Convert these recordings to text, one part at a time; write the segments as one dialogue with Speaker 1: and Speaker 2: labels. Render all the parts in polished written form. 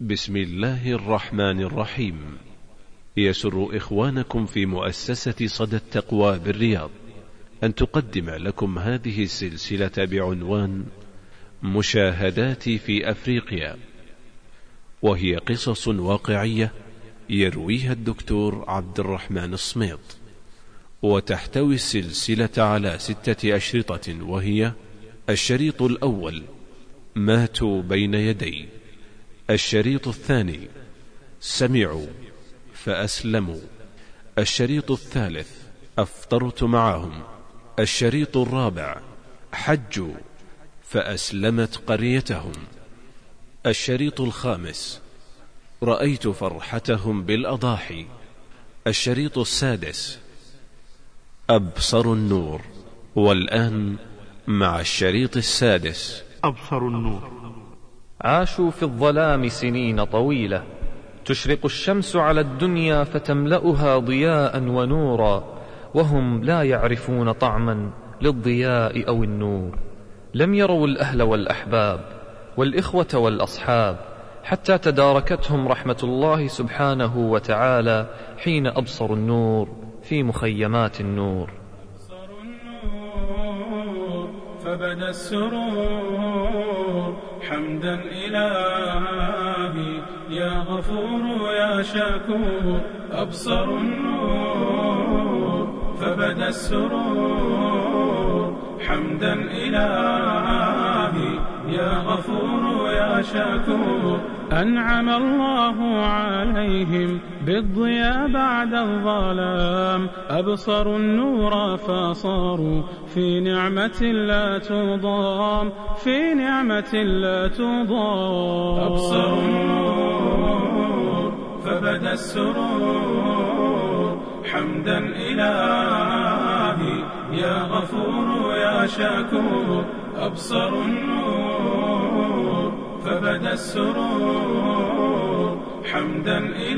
Speaker 1: بسم الله الرحمن الرحيم. يسر إخوانكم في مؤسسة صدى التقوى بالرياض أن تقدم لكم هذه السلسلة بعنوان مشاهداتي في أفريقيا، وهي قصص واقعية يرويها الدكتور عبد الرحمن الصميط، وتحتوي السلسلة على 6 أشرطة، وهي: الشريط الأول: ماتوا بين يدي. الشريط الثاني: سمعوا فأسلموا. الشريط الثالث: أفطرت معهم. الشريط الرابع: حجوا فأسلمت قريتهم. الشريط الخامس: رأيت فرحتهم بالأضاحي. الشريط السادس: أبصر النور. والآن مع الشريط السادس:
Speaker 2: أبصر النور.
Speaker 3: عاشوا في الظلام سنين طويلة، تشرق الشمس على الدنيا فتملأها ضياء ونورا، وهم لا يعرفون طعما للضياء أو النور. لم يروا الأهل والأحباب والإخوة والأصحاب، حتى تداركتهم رحمة الله سبحانه وتعالى حين أبصروا النور في مخيمات النور.
Speaker 4: أبصروا النور فبدا السرور، حمدا إلهي يا غفور يا شكور. أبصروا النور فبدا السرور، حمدا إلهي يا غفور يا شكور. أنعم الله عليهم بالضياء بعد الظلام، أبصروا النور فصاروا في نعمة لا تضام، في نعمة لا تضام. أبصروا النور فبدا السرور، حمدا إلهي يا غفور يا شكور. أبصروا النور فبدا السرور، حمدا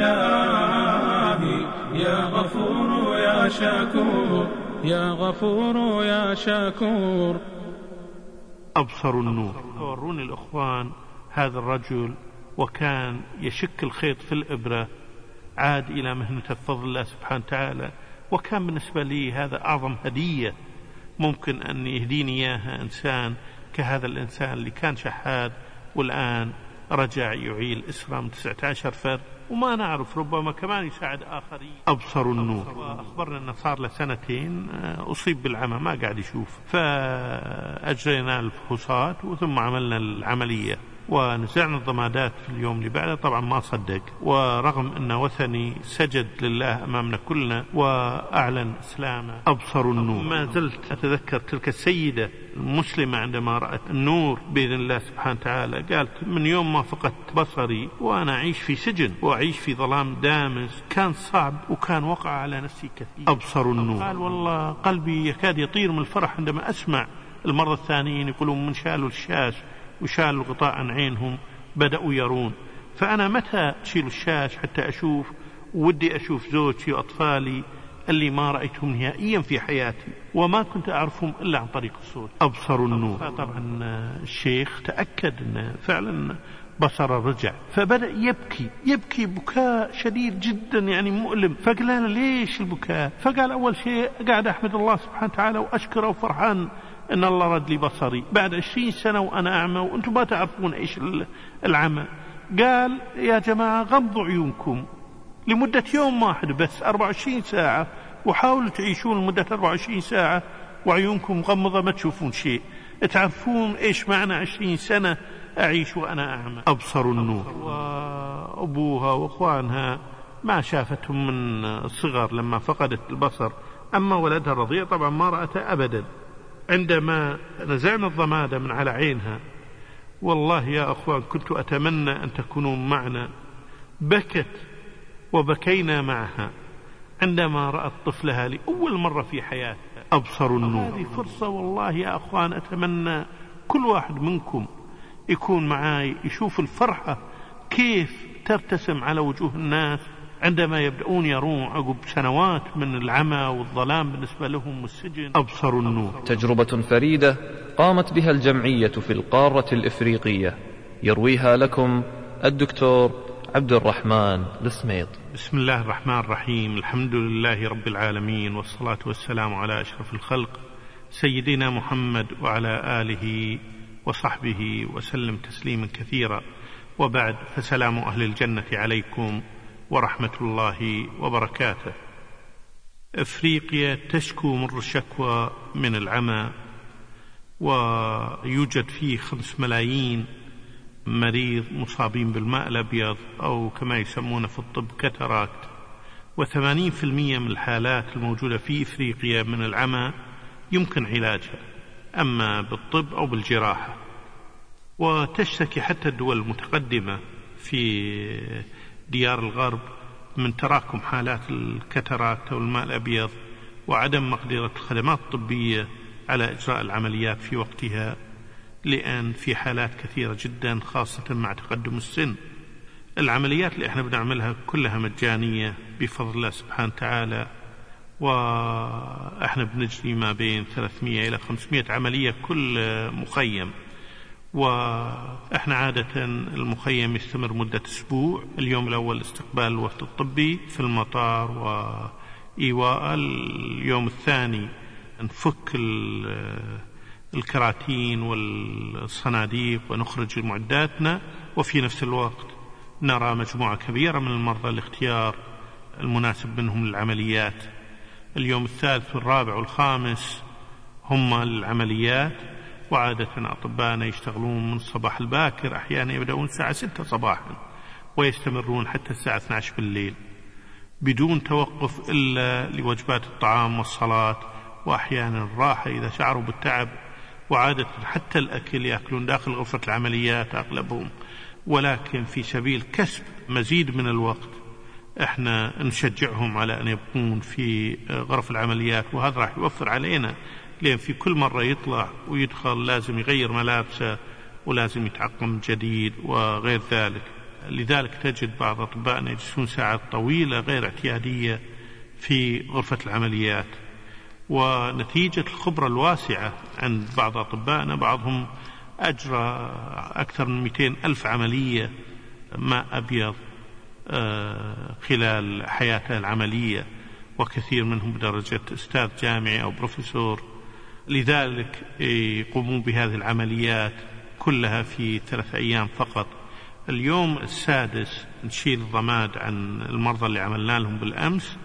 Speaker 4: إلهي يا غفور يا شكور. يا غفور يا شكور.
Speaker 2: أبصروا النور. وروني الأخوان هذا الرجل وكان يشك الخيط في الإبرة، عاد إلى مهنته بفضل الله سبحانه وتعالى، وكان بالنسبة لي هذا أعظم هدية ممكن أن يهديني إياها إنسان كهذا الإنسان اللي كان شحاد والآن رجع يعيل إسرة من 19 فرد، وما نعرف ربما كمان يساعد آخرين. أبصروا النور. وأخبرنا أنه صار له 2 سنين أصيب بالعمى، ما قاعد يشوف، فأجرينا الفحوصات وثم عملنا العملية ونزعنا الضمادات في اليوم اللي بعده. طبعا ما صدق، ورغم أنه وثني سجد لله أمامنا كلنا وأعلن إسلامه. أبصروا النور. ما زلت أتذكر تلك السيدة المسلمة عندما رأت النور بإذن الله سبحانه وتعالى، قالت: من يوم ما فقدت بصري وأنا أعيش في سجن وأعيش في ظلام دامس، كان صعب وكان وقع على نفسي كثير. أبصروا النور. قال: والله قلبي يكاد يطير من الفرح عندما أسمع المرضى الثانيين يقولون من شالوا الشاش وشالوا الغطاء عن عينهم بدأوا يرون. فأنا متى تشيل الشاش حتى أشوف؟ ودي أشوف زوجتي وأطفالي اللي ما رأيتهم نهائيا في حياتي وما كنت أعرفهم إلا عن طريق الصوت. أبصروا النور. طبعا الشيخ تأكد أن فعلا بصر رجع، فبدأ يبكي بكاء شديد جدا يعني مؤلم. فقال له: ليش البكاء؟ فقال: أول شيء قاعد أحمد الله سبحانه وتعالى وأشكره وفرحان أن الله رد لي بصري بعد 20 سنة وأنا أعمى وأنتم ما تعرفون إيش العمى. قال: يا جماعة غمضوا عيونكم لمدة يوم واحد بس 24 ساعة، وحاولوا تعيشون لمدة 24 ساعة وعيونكم مغمضة ما تشوفون شيء، تعرفون إيش معنى 20 سنة أعيش وأنا أعمى. أبصروا النور. وأبوها وأخوانها ما شافتهم من الصغر لما فقدت البصر، أما ولدها الرضيع طبعا ما رأته أبدا. عندما نزعنا الضمادة من على عينها، والله يا أخوان كنت أتمنى أن تكونوا معنا، بكت وبكينا معها عندما رأت طفلها لأول مرة في حياتها. أبصروا النور. هذه فرصة والله يا أخوان، أتمنى كل واحد منكم يكون معاي يشوف الفرحة كيف ترتسم على وجوه الناس عندما يبدأون يرون عقب سنوات من العمى والظلام بالنسبة لهم والسجن. أبصروا النور.
Speaker 3: تجربة فريدة قامت بها الجمعية في القارة الإفريقية، يرويها لكم الدكتور عبد الرحمن السميط.
Speaker 2: بسم الله الرحمن الرحيم. الحمد لله رب العالمين، والصلاة والسلام على أشرف الخلق سيدنا محمد وعلى آله وصحبه وسلم تسليما كثيرا، وبعد، فسلام أهل الجنة عليكم ورحمة الله وبركاته. أفريقيا تشكو مر الشكوى من العمى، ويوجد فيه 5 ملايين مريض مصابين بالماء الأبيض أو كما يسمونه في الطب كاتاراكت، و80% من الحالات الموجودة في إفريقيا من العمى يمكن علاجها، أما بالطب أو بالجراحة. وتشتكي حتى الدول المتقدمة في ديار الغرب من تراكم حالات الكاتاراكت أو الماء الأبيض، وعدم مقدرة الخدمات الطبية على إجراء العمليات في وقتها، لأن في حالات كثيرة جدا خاصة مع تقدم السن. العمليات اللي احنا بنعملها كلها مجانية بفضل الله سبحانه وتعالى، واحنا بنجري ما بين 300 إلى 500 عملية كل مخيم، واحنا عادة المخيم يستمر مدة أسبوع. اليوم الأول استقبال الوفد الطبي في المطار وإيواء، اليوم الثاني نفك الكراتين والصناديق ونخرج معداتنا، وفي نفس الوقت نرى مجموعة كبيرة من المرضى لاختيار المناسب منهم للعمليات. اليوم الثالث والرابع والخامس هم العمليات، وعادة أطباءنا يشتغلون من الصباح الباكر، أحيانا يبدأون الساعة 6 صباحا ويستمرون حتى الساعة 12 بالليل بدون توقف إلا لوجبات الطعام والصلاة، وأحيانا الراحة إذا شعروا بالتعب. وعادة حتى الأكل يأكلون داخل غرفة العمليات أغلبهم، ولكن في سبيل كسب مزيد من الوقت احنا نشجعهم على أن يبقون في غرف العمليات، وهذا راح يوفر علينا، لأن في كل مرة يطلع ويدخل لازم يغير ملابسه ولازم يتعقم جديد وغير ذلك. لذلك تجد بعض أطبائنا يجلسون ساعات طويلة غير اعتيادية في غرفة العمليات. ونتيجة الخبرة الواسعة عند بعض أطبائنا، بعضهم أجرى أكثر من 200,000 عملية ماء أبيض خلال حياته العملية، وكثير منهم بدرجة أستاذ جامعي أو بروفيسور. لذلك يقومون بهذه العمليات كلها في 3 أيام فقط. اليوم السادس نشيل الضماد عن المرضى اللي عملنا لهم بالأمس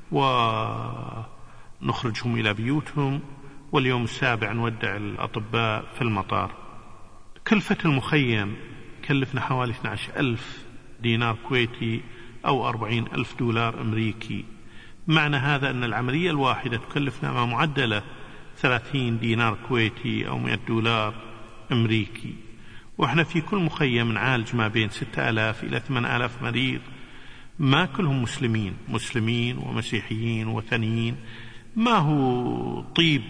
Speaker 2: ونخرجهم إلى بيوتهم، واليوم السابع نودع الأطباء في المطار. كلفة المخيم كلفنا حوالي 12,000 دينار كويتي أو 40,000 دولار أمريكي. معنى هذا أن العملية الواحدة تكلفنا ما معدلة 30 دينار كويتي أو 100 دولار أمريكي. وإحنا في كل مخيم نعالج ما بين 6,000 إلى 8,000 مريض، ما كلهم مسلمين ومسيحيين وثنيين. ما هو طيب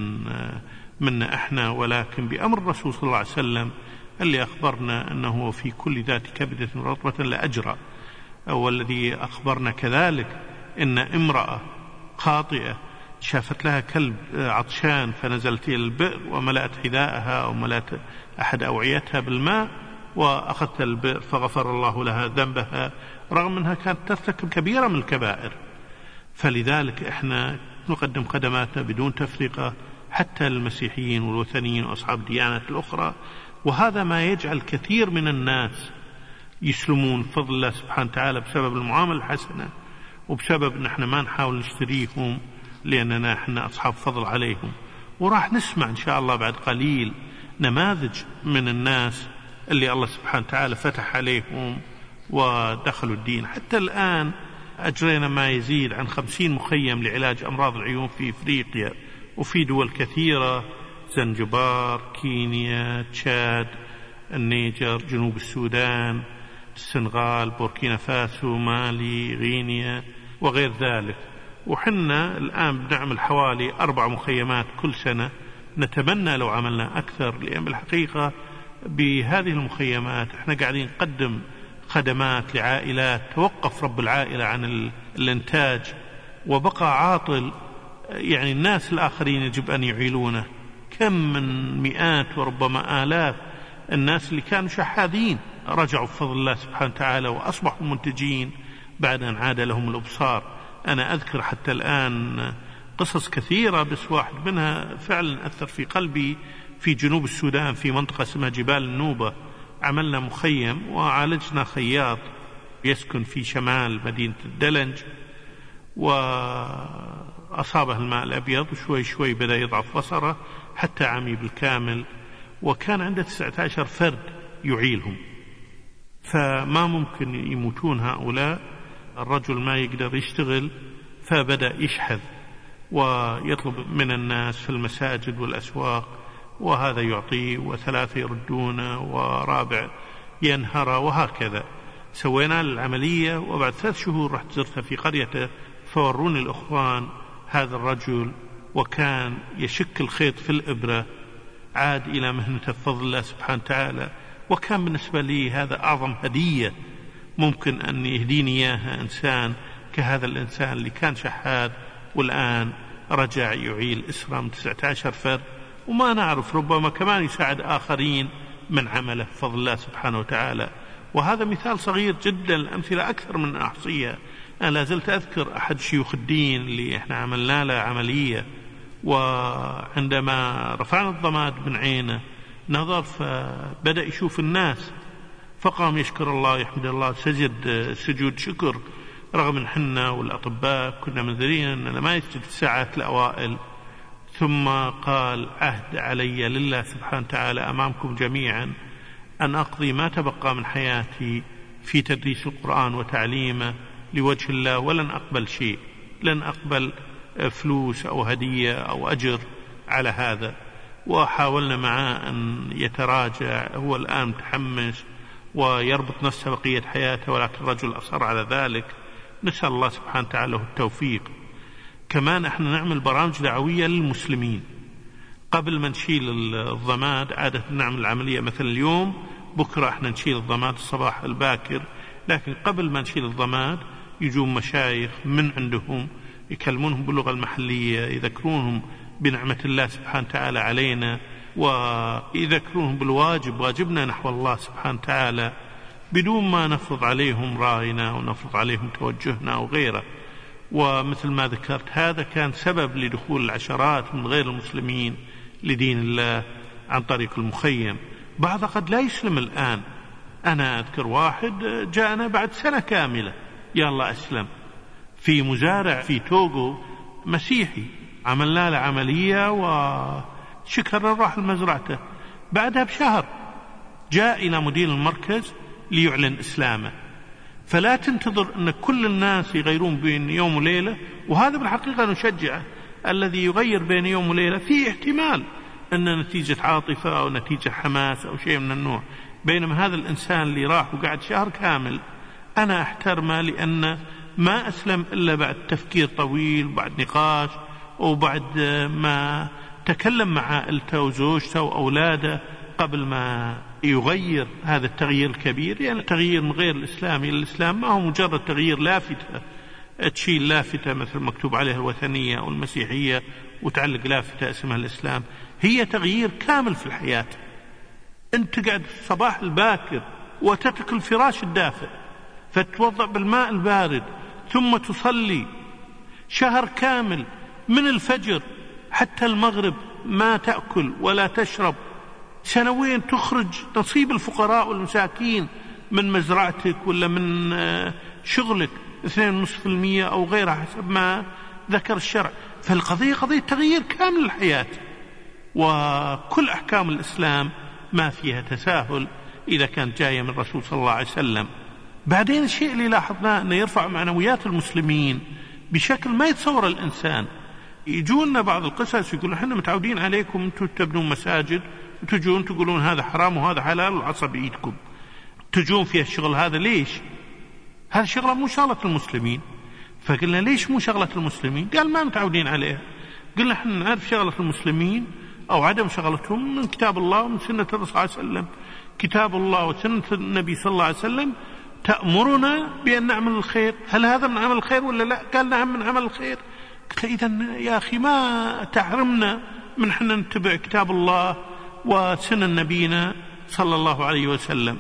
Speaker 2: منا إحنا، ولكن بأمر الرسول صلى الله عليه وسلم اللي أخبرنا أنه في كل ذات كبدة رطبة لأجرى، والذي أخبرنا كذلك إن امرأة خاطئة شافت لها كلب عطشان فنزلت إلى البئر وملأت حذاءها أو ملأت أحد أوعيتها بالماء وأخذت البئر فغفر الله لها ذنبها، رغم أنها كانت ترتكب كبيرة من الكبائر. فلذلك إحنا نقدم خدماتنا بدون تفرقة حتى للمسيحيين والوثنيين وأصحاب الديانات الأخرى، وهذا ما يجعل كثير من الناس يسلمون بفضل الله سبحانه وتعالى بسبب المعاملة الحسنة، وبسبب أن احنا ما نحاول نشتريهم لأننا احنا أصحاب فضل عليهم. وراح نسمع إن شاء الله بعد قليل نماذج من الناس اللي الله سبحانه وتعالى فتح عليهم ودخلوا الدين. حتى الآن أجرينا ما يزيد عن 50 مخيم لعلاج أمراض العيون في إفريقيا وفي دول كثيرة: زنجبار، كينيا، تشاد، النيجر، جنوب السودان، السنغال، بوركينا فاسو، مالي، غينيا وغير ذلك. وحنا الآن بنعمل حوالي 4 مخيمات كل سنة، نتمنى لو عملنا أكثر، لأن بالحقيقة بهذه المخيمات احنا قاعدين نقدم خدمات لعائلات توقف رب العائلة عن الإنتاج وبقى عاطل، يعني الناس الآخرين يجب أن يعيلونه. كم من مئات وربما آلاف الناس اللي كانوا شحاذين رجعوا بفضل الله سبحانه وتعالى وأصبحوا منتجين بعد أن عاد لهم الأبصار. أنا أذكر حتى الآن قصص كثيرة، بس واحد منها فعلا أثر في قلبي. في جنوب السودان في منطقة اسمها جبال النوبة عملنا مخيم وعالجنا خياط يسكن في شمال مدينة الدلنج، وأصابه الماء الأبيض وشوي شوي بدأ يضعف بصره حتى عمي بالكامل، وكان عنده 19 فرد يعيلهم، فما ممكن يموتون هؤلاء. الرجل ما يقدر يشتغل فبدأ يشحذ ويطلب من الناس في المساجد والأسواق، وهذا يعطيه وثلاثة يردونه ورابع ينهره، وهكذا سوينا العملية. وبعد 3 شهور رحت زرته في قريته، فوروني الأخوان هذا الرجل وكان يشك الخيط في الإبرة، عاد إلى مهنته بفضل الله سبحانه وتعالى. وكان بالنسبة لي هذا أعظم هدية ممكن أن يهديني إياها إنسان كهذا الإنسان اللي كان شحاذ والآن رجع يعيل أسرة من 19 فرد، وما نعرف ربما كمان يساعد آخرين من عمله بفضل الله سبحانه وتعالى. وهذا مثال صغير جدا، الأمثلة أكثر من أحصيها. أنا لازلت أذكر أحد شيوخ الدين اللي إحنا عملنا له عملية، وعندما رفعنا الضماد من عينه نظر فبدأ يشوف الناس، فقام يشكر الله يحمد الله، سجد سجود شكر، رغم أن حنا والأطباء كنا منذرين أننا ما يسجد الساعات الأوائل. ثم قال: عهد علي لله سبحانه وتعالى أمامكم جميعا أن أقضي ما تبقى من حياتي في تدريس القرآن وتعليمه لوجه الله، ولن أقبل شيء، لن أقبل فلوس أو هدية أو أجر على هذا. وحاولنا معه أن يتراجع، هو الآن متحمس ويربط نفسه بقية حياته، ولكن الرجل أصر على ذلك. نسأل الله سبحانه وتعالى التوفيق. كمان احنا نعمل برامج دعوية للمسلمين قبل ما نشيل الضماد. عادة نعمل العملية مثلا اليوم، بكرة احنا نشيل الضماد الصباح الباكر، لكن قبل ما نشيل الضماد يجون مشايخ من عندهم يكلمونهم باللغة المحلية، يذكرونهم بنعمة الله سبحانه وتعالى علينا، ويذكرونهم بالواجب، واجبنا نحو الله سبحانه وتعالى، بدون ما نفرض عليهم رأينا ونفرض عليهم توجهنا وغيره. ومثل ما ذكرت هذا كان سبب لدخول العشرات من غير المسلمين لدين الله عن طريق المخيم. بعض قد لا يسلم الآن. أنا أذكر واحد جاءنا بعد سنة كاملة يا الله أسلم، في مزارع في توغو مسيحي، عملنا له عملية وشكر راح لمزرعته. بعدها بشهر جاء إلى مدير المركز ليعلن إسلامه. فلا تنتظر أن كل الناس يغيرون بين يوم وليلة، وهذا بالحقيقة نشجعه. الذي يغير بين يوم وليلة فيه احتمال أن نتيجة عاطفة أو نتيجة حماس أو شيء من النوع، بينما هذا الإنسان اللي راح وقعد شهر كامل أنا أحترمه، لأن ما أسلم إلا بعد تفكير طويل وبعد نقاش وبعد ما تكلم مع عائلته وزوجته وأولاده قبل ما يغير هذا التغيير الكبير. يعني التغيير من غير الإسلام إلى الإسلام ما هو مجرد تغيير لافتة، تشيل لافتة مثل مكتوب عليها الوثنية أو المسيحية وتعلق لافتة اسمها الإسلام، هي تغيير كامل في الحياة. أنت تقعد الصباح الباكر وتترك الفراش الدافئ، فتوضأ بالماء البارد، ثم تصلي شهر كامل من الفجر حتى المغرب ما تأكل ولا تشرب، سنوين تخرج نصيب الفقراء والمساكين من مزرعتك ولا من شغلك 2.5% أو غيرها حسب ما ذكر الشرع. فالقضية قضية تغيير كامل الحياة، وكل أحكام الإسلام ما فيها تساهل إذا كانت جاية من الرسول صلى الله عليه وسلم. بعدين الشيء اللي لاحظناه أنه يرفع معنويات المسلمين بشكل ما يتصور الإنسان. يجونا بعض القصص يقولون احنا متعودين عليكم انتم تبنون مساجد وتجون تقولون هذا حرام وهذا حلال والعصا بإيدكم، تجون فيها الشغل هذا ليش؟ هذا شغلة مو شغلة المسلمين. فقلنا ليش مو شغلة المسلمين؟ قال ما متعودين عليها. قلنا احنا نعرف شغلة المسلمين أو عدم شغلتهم من كتاب الله ومن سنة الرسول صلى الله عليه وسلم. كتاب الله وسنة النبي صلى الله عليه وسلم تأمرنا بأن نعمل الخير. هل هذا من عمل الخير ولا لا؟ قال نعم من عمل الخير. قلت إذن يا أخي ما تحرمنا من حنا نتبع كتاب الله وسنة نبينا صلى الله عليه وسلم.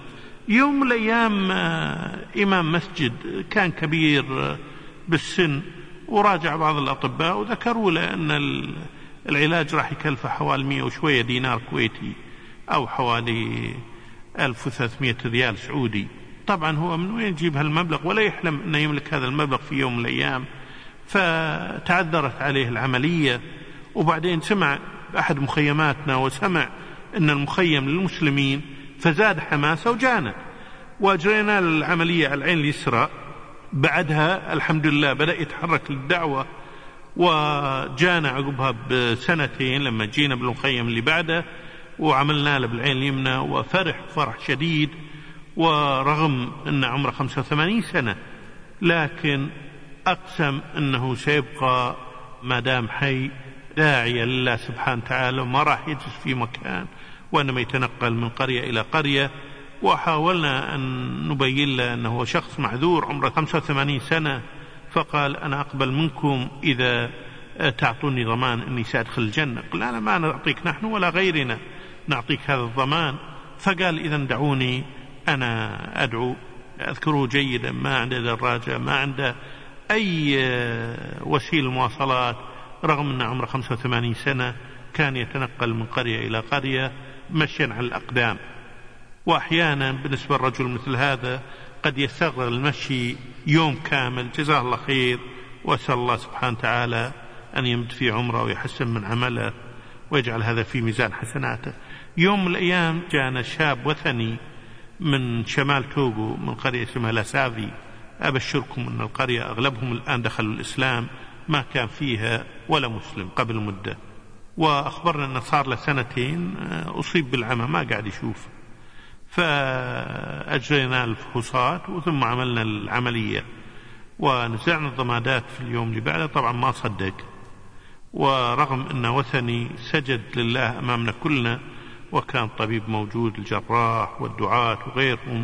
Speaker 2: يوم من الأيام إمام مسجد كان كبير بالسن، وراجع بعض الأطباء وذكروا له أن العلاج راح يكلفه حوالي 100 وشوية دينار كويتي أو حوالي 1300 ريال سعودي. طبعا هو من وين يجيب هالمبلغ ولا يحلم أنه يملك هذا المبلغ في يوم من الأيام. فتعذرت عليه العملية، وبعدين سمع أحد مخيماتنا وسمع أن المخيم للمسلمين فزاد حماسة وجانا، وأجرينا العملية على العين اليسرى. بعدها الحمد لله بدأ يتحرك للدعوة، وجانا عقبها بسنتين لما جينا بالمخيم اللي بعده وعملنا له بالعين اليمنى، وفرح فرح شديد. ورغم أن عمره 85 سنة لكن أقسم أنه سيبقى ما دام حي داعية لله سبحانه وتعالى، وما راح يجلس في مكان، وإنما يتنقل من قرية إلى قرية. وحاولنا أن نبين له أنه شخص معذور عمره 85 سنة، فقال أنا أقبل منكم إذا تعطوني ضمان أني سأدخل الجنة. قلنا لا، ما نعطيك نحن ولا غيرنا نعطيك هذا الضمان. فقال إذن دعوني أنا أدعو. أذكره جيدا، ما عنده دراجة، ما عنده أي وسيلة مواصلات، رغم أن عمره 85 سنة كان يتنقل من قرية إلى قرية مشيا على الأقدام. وأحيانا بالنسبة للرجل مثل هذا قد يستغرق المشي يوم كامل. جزاه الله خير، وأسأل الله سبحانه وتعالى أن يمد في عمره ويحسن من عمله ويجعل هذا في ميزان حسناته. يوم من الأيام جاءنا شاب وثني من شمال توغو من قرية اسمها لاسافي. أبشركم أن القرية أغلبهم الآن دخلوا الإسلام، ما كان فيها ولا مسلم قبل مدة. وأخبرنا أنه صار له 2 سنين أصيب بالعمى، ما قاعد يشوف. فأجرينا الفحوصات وثم عملنا العملية ونزعنا الضمادات في اليوم اللي بعده. طبعا ما صدق، ورغم أنه وثني سجد لله أمامنا كلنا، وكان طبيب موجود، الجراح والدعاة وغيرهم،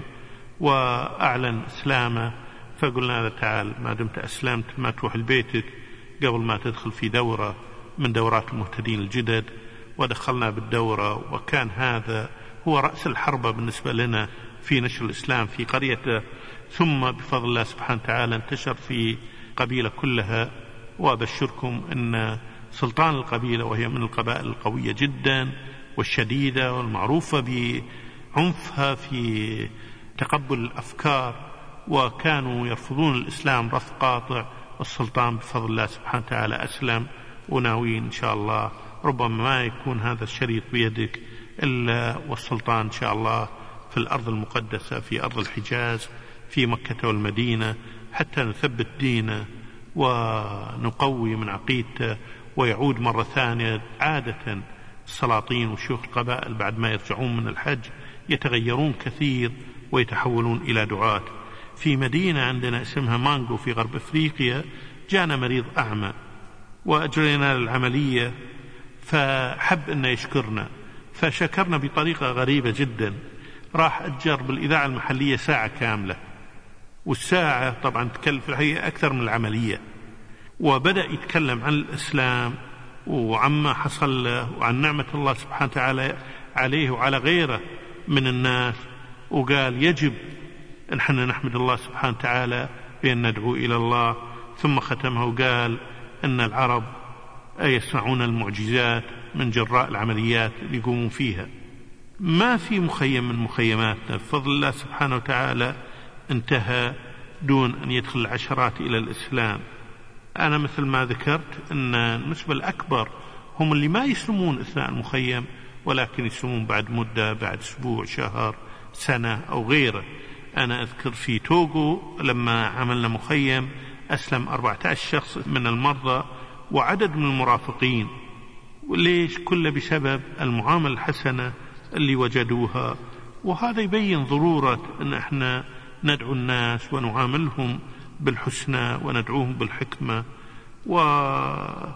Speaker 2: وأعلن إسلامه. فقلنا له تعال ما دمت أسلمت ما تروح لبيتك قبل ما تدخل في دورة من دورات المهتدين الجدد. ودخلنا بالدورة، وكان هذا هو رأس الحربة بالنسبة لنا في نشر الإسلام في قريته، ثم بفضل الله سبحانه وتعالى انتشر في قبيلة كلها. وأبشركم أن سلطان القبيلة، وهي من القبائل القوية جدا والشديدة والمعروفة بعنفها في تقبل الأفكار، وكانوا يرفضون الإسلام رفض قاطع. والسلطان بفضل الله سبحانه وتعالى أسلم، وناويين إن شاء الله ربما ما يكون هذا الشريط بيدك إلا والسلطان إن شاء الله في الأرض المقدسة، في أرض الحجاز، في مكة والمدينة، حتى نثبت دينه ونقوي من عقيدته، ويعود مرة ثانية. عادة السلاطين وشيوخ القبائل بعد ما يرجعون من الحج يتغيرون كثير ويتحولون إلى دعاة. في مدينة عندنا اسمها مانجو في غرب أفريقيا جانا مريض أعمى، وأجرينا العملية، فحب أن يشكرنا، فشكرنا بطريقة غريبة جدا. راح أجر بالإذاعة المحلية ساعة كاملة، والساعة طبعا تكلف الحقيقة أكثر من العملية، وبدأ يتكلم عن الإسلام وعما حصل له وعن نعمة الله سبحانه وتعالى عليه وعلى غيره من الناس. وقال يجب أن احنا نحمد الله سبحانه وتعالى بأن ندعو إلى الله. ثم ختمه وقال أن العرب يصنعون المعجزات من جراء العمليات اللي يقومون فيها. ما في مخيم من مخيماتنا بفضل الله سبحانه وتعالى انتهى دون أن يدخل العشرات إلى الإسلام. أنا مثل ما ذكرت أن النسبة الأكبر هم اللي ما يسلمون أثناء المخيم، ولكن يسلمون بعد مدة، بعد أسبوع، شهر، سنة أو غيره. أنا أذكر في توغو لما عملنا مخيم أسلم 14 شخص من المرضى وعدد من المرافقين. وليش؟ كله بسبب المعاملة الحسنة اللي وجدوها. وهذا يبين ضرورة أن احنا ندعو الناس ونعاملهم بالحسنى وندعوهم بالحكمة. وما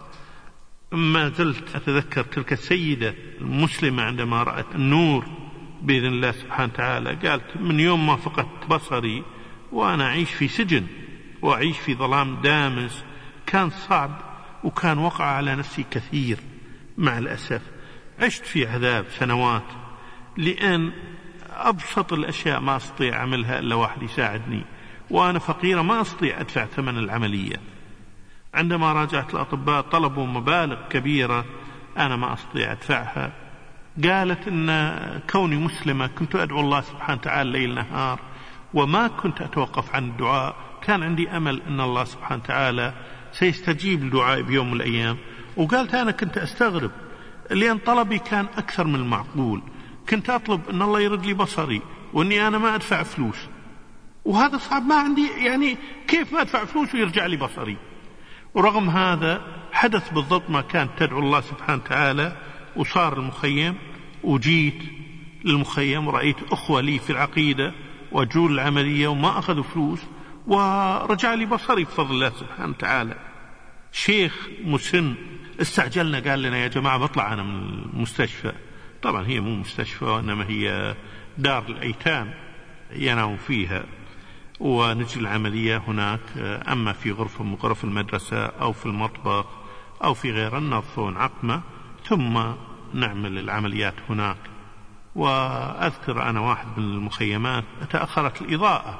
Speaker 2: زلت أتذكر تلك السيدة المسلمة عندما رأت النور بإذن الله سبحانه وتعالى قالت من يوم ما فقدت بصري وأنا أعيش في سجن وأعيش في ظلام دامس، كان صعب وكان وقع على نفسي كثير. مع الأسف عشت في عذاب سنوات، لأن أبسط الأشياء ما أستطيع أعملها إلا واحد يساعدني، وأنا فقيرة ما أستطيع أدفع ثمن العملية. عندما راجعت الأطباء طلبوا مبالغ كبيرة أنا ما أستطيع أدفعها. قالت إن كوني مسلمة كنت أدعو الله سبحانه وتعالى ليل نهار وما كنت أتوقف عن الدعاء، كان عندي أمل أن الله سبحانه وتعالى سيستجيب لدعائي بيوم من الأيام. وقالت أنا كنت أستغرب لأن طلبي كان أكثر من المعقول، كنت أطلب أن الله يرد لي بصري وأني أنا ما أدفع فلوس، وهذا صعب، ما عندي يعني كيف ما أدفع فلوس ويرجع لي بصري. ورغم هذا حدث بالضبط ما كانت تدعو الله سبحانه وتعالى، وصار المخيم، وجيت للمخيم ورأيت أخوة لي في العقيدة وجول العملية وما أخذوا فلوس ورجع لي بصري بفضل الله سبحانه وتعالى. شيخ مسن استعجلنا قال لنا يا جماعة بطلع أنا من المستشفى. طبعا هي مو مستشفى وإنما هي دار الأيتام ينام فيها، ونجي العملية هناك، أما في غرفة من غرف المدرسة أو في المطبخ أو في غير النظف ونعقمة، ثم نعمل العمليات هناك. وأذكر أنا واحد من المخيمات تأخرت الإضاءة،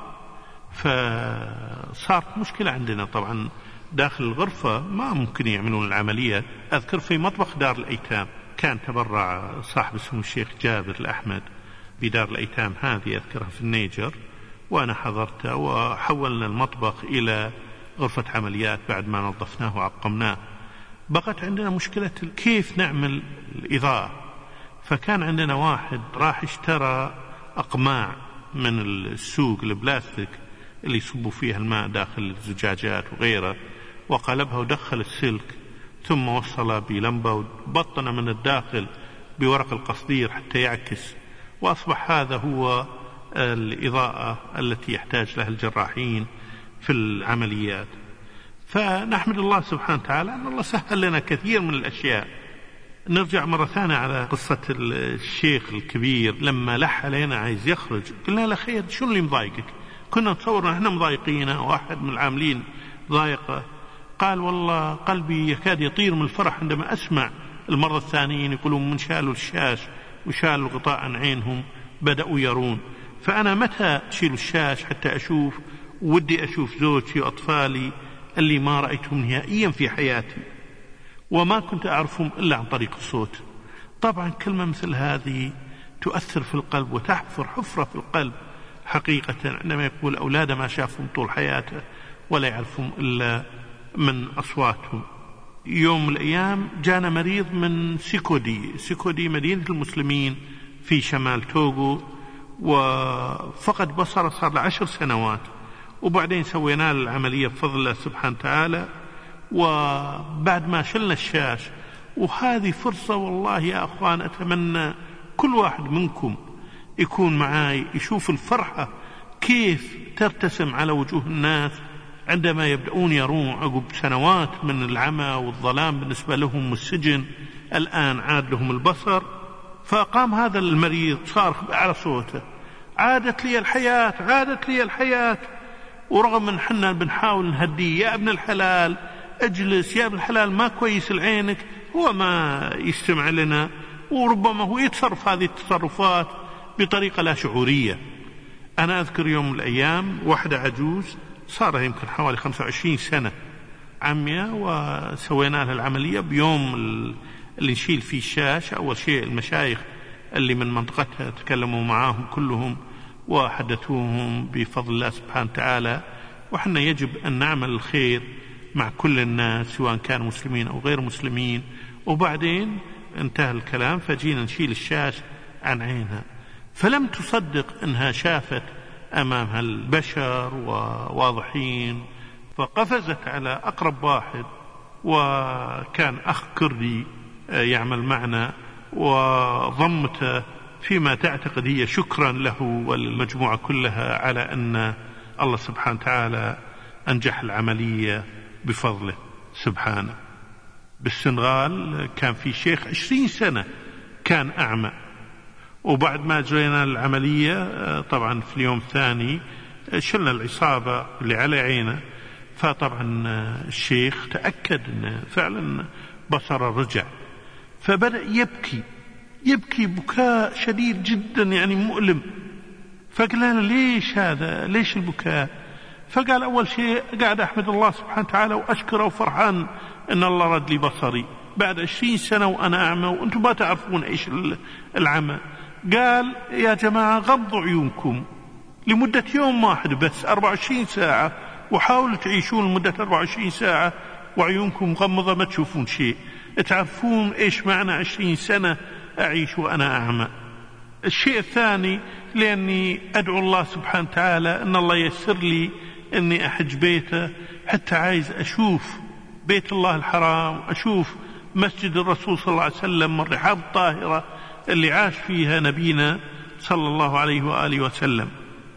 Speaker 2: فصارت مشكلة عندنا طبعا داخل الغرفة ما ممكن يعملون العملية. أذكر في مطبخ دار الأيتام كان تبرع صاحب اسمه الشيخ جابر الأحمد بدار الأيتام هذه، أذكرها في النيجر، وأنا حضرته، وحولنا المطبخ إلى غرفة عمليات بعد ما نظفناه وعقمناه. بقت عندنا مشكلة كيف نعمل الإضاءة، فكان عندنا واحد راح اشترى أقماع من السوق البلاستيك اللي يصبوا فيها الماء داخل الزجاجات وغيره، وقلبها ودخل السلك، ثم وصل بلمبة وبطن من الداخل بورق القصدير حتى يعكس، وأصبح هذا هو الإضاءة التي يحتاج لها الجراحين في العمليات. فنحمد الله سبحانه وتعالى أن الله سهل لنا كثير من الأشياء. نرجع مرة ثانية على قصة الشيخ الكبير لما لح علينا عايز يخرج، قلنا له خير شو اللي مضايقك؟ كنا نتصور نحن مضايقينه، واحد من العاملين ضايقه، قال والله قلبي يكاد يطير من الفرح عندما أسمع المرة الثانيين يقولون من شالوا الشاش وشالوا غطاء عن عينهم بدأوا يرون. فأنا متى شيلوا الشاش حتى أشوف، ودي أشوف زوجتي وأطفالي اللي ما رأيتهم نهائيا في حياتي وما كنت أعرفهم إلا عن طريق الصوت. طبعا كلمة مثل هذه تؤثر في القلب وتحفر حفرة في القلب حقيقة، عندما يقول أولاده ما شافهم طول حياته ولا يعرفهم إلا من أصواتهم. يوم من الأيام جانا مريض من سيكودي مدينة المسلمين في شمال توغو، وفقد بصره صار له 10 سنوات، وبعدين سوينا له العملية بفضل الله سبحانه وتعالى، وبعد ما شلنا الشاش. وهذه فرصة والله يا أخوان أتمنى كل واحد منكم يكون معاي يشوف الفرحة كيف ترتسم على وجوه الناس عندما يبدأون يرون عقب سنوات من العمى والظلام بالنسبة لهم والسجن، الآن عاد لهم البصر. فقام هذا المريض صارخ بأعلى صوته عادت لي الحياة، عادت لي الحياة. ورغم من حنا بنحاول نهديه، يا ابن الحلال اجلس، يا ابن الحلال ما كويس العينك، هو ما يستمع لنا، وربما هو يتصرف هذه التصرفات بطريقة لا شعورية. أنا أذكر يوم من الأيام واحدة عجوز صار يمكن حوالي 25 سنة عمية، وسوينا لها العملية بيوم اللي نشيل فيه الشاش. أول شيء المشايخ اللي من منطقتها تكلموا معاهم كلهم وحدثوهم بفضل الله سبحانه وتعالى، وحنا يجب أن نعمل الخير مع كل الناس سواء كانوا مسلمين أو غير مسلمين. وبعدين انتهى الكلام فجينا نشيل الشاش عن عينها، فلم تصدق أنها شافت أمامها البشر وواضحين، فقفزت على أقرب واحد وكان أخ كردي يعمل معنا، وضمته فيما تعتقد هي شكرا له والمجموعة كلها على أن الله سبحانه وتعالى أنجح العملية بفضله سبحانه. بالسنغال كان في شيخ 20 سنة كان أعمى، وبعد ما جرينا العملية طبعا في اليوم الثاني شلنا العصابة اللي على عينه، فطبعا الشيخ تأكد أن فعلا بصره رجع، فبدأ يبكي بكاء شديد جدا يعني مؤلم. فقال له ليش هذا؟ ليش البكاء؟ فقال أول شيء قاعد أحمد الله سبحانه وتعالى وأشكره وفرحان أن الله رد لي بصري بعد 20 سنة وأنا أعمى وأنتم ما تعرفون إيش العمى. قال يا جماعة غضوا عيونكم لمدة يوم واحد بس 24 ساعة وحاولوا تعيشون لمدة 24 ساعة وعيونكم مغمضة ما تشوفون شيء، تعرفون إيش معنى 20 سنة أعيش وأنا أعمى. الشيء الثاني لأني أدعو الله سبحانه وتعالى أن الله يسر لي أني أحج بيته، حتى عايز أشوف بيت الله الحرام، أشوف مسجد الرسول صلى الله عليه وسلم من الرحاب الطاهرة اللي عاش فيها نبينا صلى الله عليه وآله وسلم،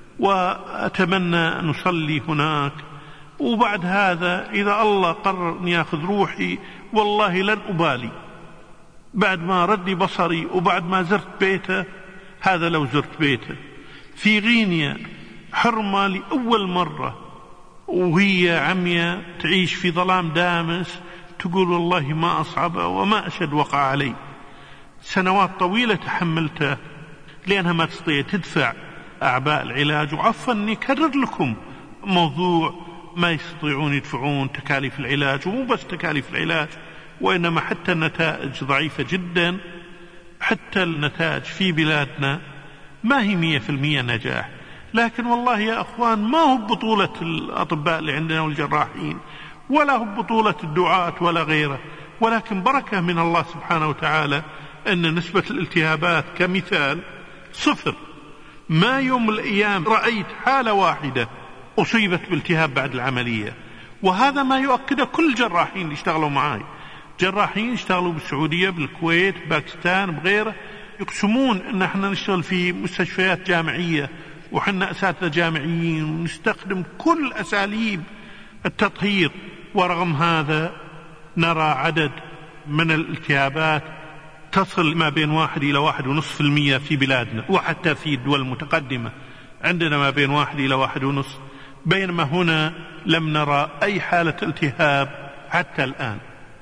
Speaker 2: وأتمنى أن نصلي هناك. وبعد هذا إذا الله قرر أن يأخذ روحي والله لن أبالي بعد ما ردي بصري وبعد ما زرت بيته. هذا لو زرت بيته في غينيا حرمة لأول مرة وهي عمية تعيش في ظلام دامس، تقول والله ما أصعب وما أشد وقع علي. سنوات طويلة تحملته لأنها ما تستطيع تدفع أعباء العلاج. وعفوا أني كرر لكم موضوع ما يستطيعون يدفعون تكاليف العلاج، ومو بس تكاليف العلاج وإنما حتى النتائج ضعيفة جدا. حتى النتائج في بلادنا ما هي 100% نجاح. لكن والله يا أخوان ما هو بطولة الأطباء اللي عندنا والجراحين، ولا هو بطولة الدعاة ولا غيره، ولكن بركة من الله سبحانه وتعالى أن نسبة الالتهابات كمثال 0. ما يوم من الأيام رأيت حالة واحدة أصيبت بالتهاب بعد العملية. وهذا ما يؤكده كل الجراحين اللي اشتغلوا معاي، جراحين اشتغلوا بالسعودية بالكويت باكستان بغيره، يقسمون ان احنا نشتغل في مستشفيات جامعية وحنا اساتذة جامعيين ونستخدم كل اساليب التطهير، ورغم هذا نرى عدد من الالتهابات تصل ما بين 1 إلى 1.5% في بلادنا، وحتى في الدول المتقدمة عندنا ما بين 1 إلى 1.5، بينما هنا لم نرى أي حالة التهاب حتى الآن.